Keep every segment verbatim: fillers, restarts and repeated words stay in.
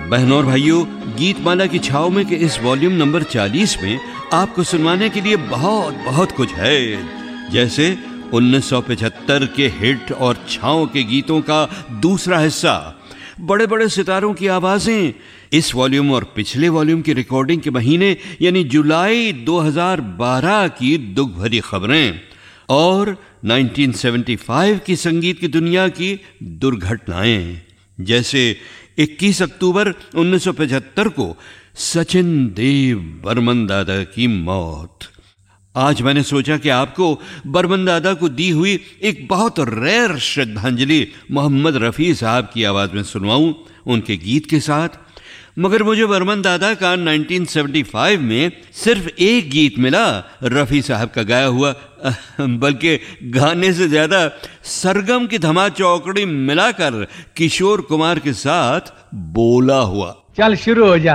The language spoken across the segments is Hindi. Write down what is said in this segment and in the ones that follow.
बहनों और भाइयों, गीतमाला की छाव में के इस वॉल्यूम नंबर चालीस में आपको सुनवाने के लिए बहुत बहुत कुछ है। जैसे उन्नीस सौ पचहत्तर के हिट और छाव के गीतों का दूसरा हिस्सा, बड़े बड़े सितारों की आवाजें। इस वॉल्यूम और पिछले वॉल्यूम की रिकॉर्डिंग के महीने यानी जुलाई दो हज़ार बारह की दुख भरी खबरें और उन्नीस सौ पचहत्तर की संगीत की दुनिया की दुर्घटनाएं। जैसे इक्कीस अक्टूबर उन्नीस सौ पचहत्तर को सचिन देव बर्मन दादा की मौत। आज मैंने सोचा कि आपको बर्मन दादा को दी हुई एक बहुत रेयर श्रद्धांजलि मोहम्मद रफ़ी साहब की आवाज में सुनवाऊं, उनके गीत के साथ। मगर मुझे बर्मन दादा का उन्नीस सौ पचहत्तर में सिर्फ एक गीत मिला, रफ़ी साहब का गाया हुआ, बल्कि गाने से ज्यादा सरगम की धमा चौकड़ी मिलाकर किशोर कुमार के साथ बोला हुआ। चल शुरू हो जा।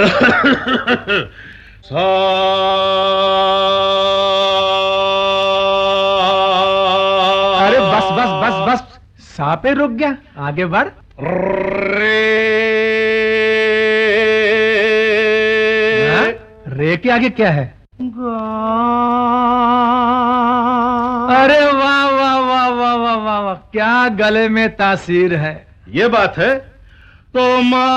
अरे बस बस बस बस, सा पे रुक गया, आगे बढ़। रे के आगे क्या है? अरे वाह वाह वाह वाह वाह वाह वाह, क्या गले में तासीर है। ये बात है तो माँ।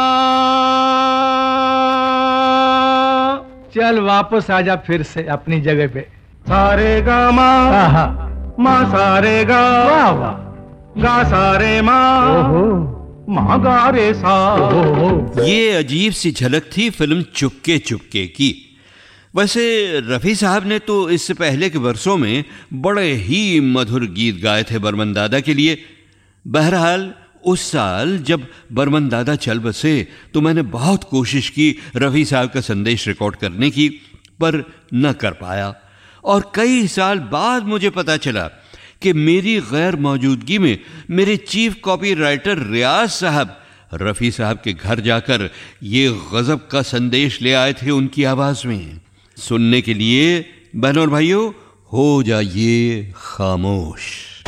चल वापस आजा फिर से अपनी जगह पे। सारे गा माँ, माँ सारे गा, वाह वाह, गा सारे माँ, माँ गा रे सा। ये अजीब सी झलक थी फिल्म चुपके चुपके की। वैसे रफ़ी साहब ने तो इससे पहले के वर्षों में बड़े ही मधुर गीत गाए थे बर्मन दादा के लिए। बहरहाल उस साल जब बर्मन दादा चल बसे तो मैंने बहुत कोशिश की रफ़ी साहब का संदेश रिकॉर्ड करने की, पर न कर पाया। और कई साल बाद मुझे पता चला कि मेरी गैर मौजूदगी में मेरे चीफ कॉपी राइटर रियाज साहब रफ़ी साहब के घर जाकर ये गजब का संदेश ले आए थे उनकी आवाज में। सुनने के लिए बहनों और भाइयों, हो जाइए खामोश।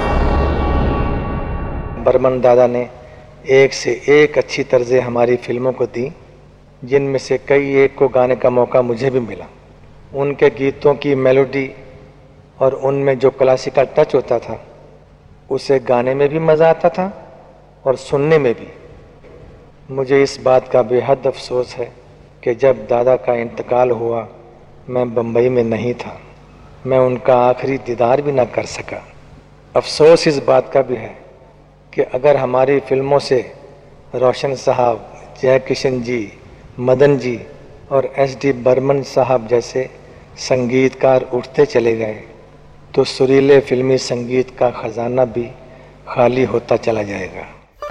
बर्मन दादा ने एक से एक अच्छी तर्जें हमारी फिल्मों को दी, जिनमें से कई एक को गाने का मौका मुझे भी मिला। उनके गीतों की मेलोडी और उनमें जो क्लासिकल टच होता था, उसे गाने में भी मज़ा आता था और सुनने में भी। मुझे इस बात का बेहद अफसोस है कि जब दादा का इंतकाल हुआ मैं बम्बई में नहीं था, मैं उनका आखिरी दीदार भी ना कर सका। अफसोस इस बात का भी है कि अगर हमारी फिल्मों से रोशन साहब, जय किशन जी, मदन जी और एस डी बर्मन साहब जैसे संगीतकार उठते चले गए तो सुरीले फिल्मी संगीत का खजाना भी खाली होता चला जाएगा।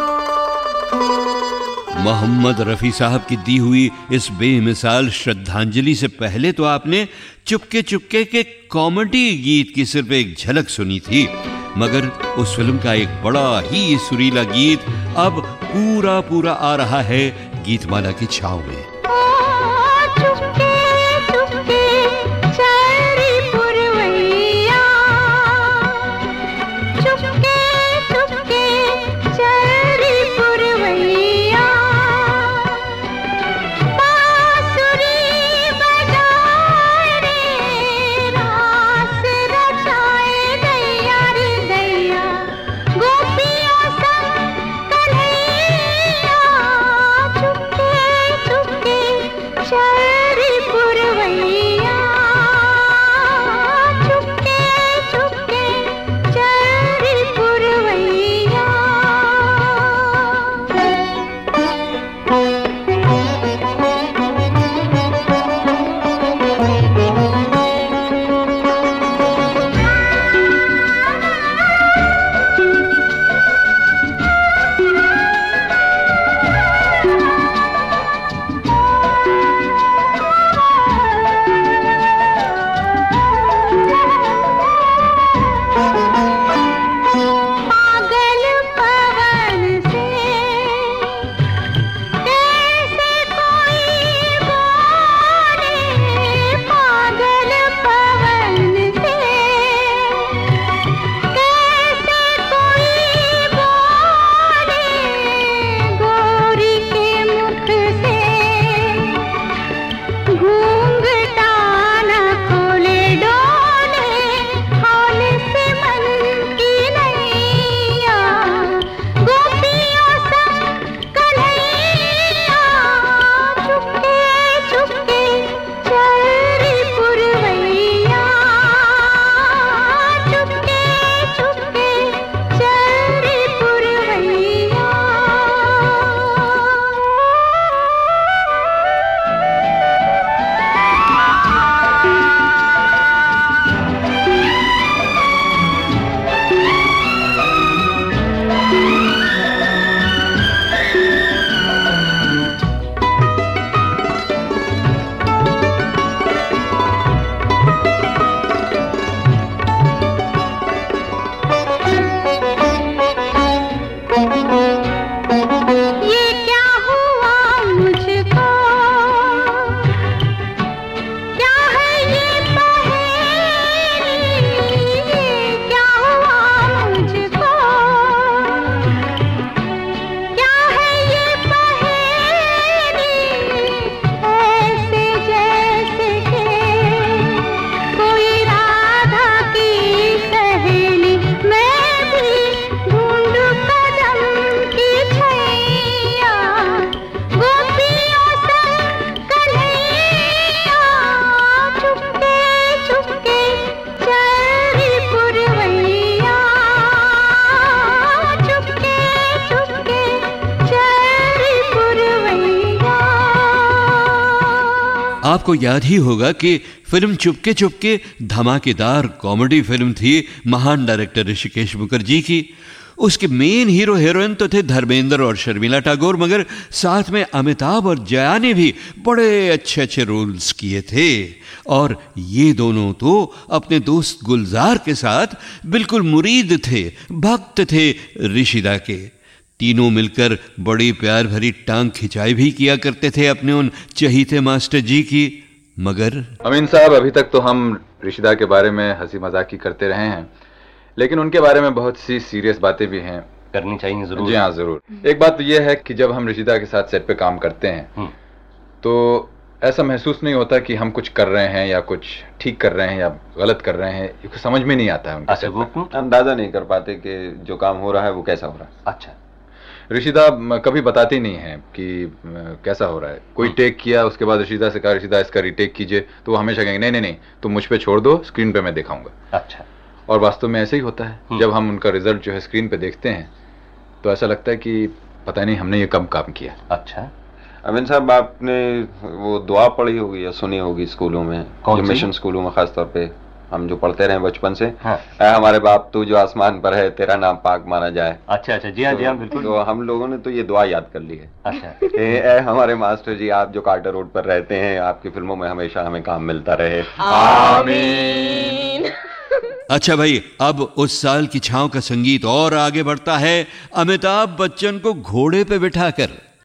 मोहम्मद रफ़ी साहब की दी हुई इस बेमिसाल श्रद्धांजलि से पहले तो आपने चुपके चुपके के कॉमेडी गीत की सिर्फ एक झलक सुनी थी, मगर उस फिल्म का एक बड़ा ही सुरीला गीत अब पूरा पूरा आ रहा है गीतमाला की छाव में। चुपके आपको याद ही होगा कि फिल्म चुपके चुपके धमाकेदार कॉमेडी फिल्म थी महान डायरेक्टर ऋषिकेश मुखर्जी की। उसके मेन हीरो हीरोइन तो थे धर्मेंद्र और शर्मिला टैगोर, मगर साथ में अमिताभ और जया ने भी बड़े अच्छे अच्छे रोल्स किए थे। और ये दोनों तो अपने दोस्त गुलजार के साथ बिल्कुल मुरीद थे, भक्त थे ऋषिदा के। तीनों मिलकर बड़ी प्यार भरी टांग खिंचाई भी किया करते थे अपने उन चहीते मास्टर जी की। मगर अमीन साहब, अभी तक तो हम ऋषिदा के बारे में हंसी मजाक ही करते रहे हैं, लेकिन उनके बारे में बहुत सी सीरियस बातें भी हैं, करनी चाहिए जरूर। जी हाँ, जरूर। एक बात तो यह है कि जब हम ऋषिदा के साथ सेट पे काम करते हैं तो ऐसा महसूस नहीं होता कि हम कुछ कर रहे हैं या कुछ ठीक कर रहे हैं या गलत कर रहे हैं, ये समझ में नहीं आता है उनके सेट पे। अंदाजा नहीं कर पाते कि जो काम हो रहा है वो कैसा हो रहा है। अच्छा, ऋषिदा कभी बताती नहीं है कि कैसा हो रहा है। कोई टेक किया, उसके बाद ऋषिदा से कहा ऋषिदा इसका रीटेक कीजिए, तो वो हमेशा कहेंगे नहीं नहीं नहीं तुम मुझ पे छोड़ दो, स्क्रीन पे मैं दिखाऊंगा। अच्छा। और वास्तव में ऐसे ही होता है। जब हम उनका रिजल्ट जो है स्क्रीन पे देखते हैं तो ऐसा लगता है कि पता नहीं हमने ये कब काम किया। अच्छा। अमीन साहब, आपने वो दुआ पढ़ी होगी या सुनी होगी स्कूलों में, जो मिशन स्कूलों में खासतौर पे हम जो पढ़ते रहे बचपन से, हाँ। ऐ हमारे बाप तू जो आसमान पर है तेरा नाम पाक माना जाए। अच्छा अच्छा, जी हाँ जी हाँ, बिल्कुल। तो हम लोगों ने तो ये दुआ याद कर ली है। अच्छा। ऐ हमारे मास्टर जी, आप जो कार्टर रोड पर रहते हैं, आपकी फिल्मों में हमेशा हमें काम मिलता रहे। आमीन। अच्छा भाई, अब उस साल की छाँव का संगीत और आगे बढ़ता है अमिताभ बच्चन को घोड़े पे बिठाकर।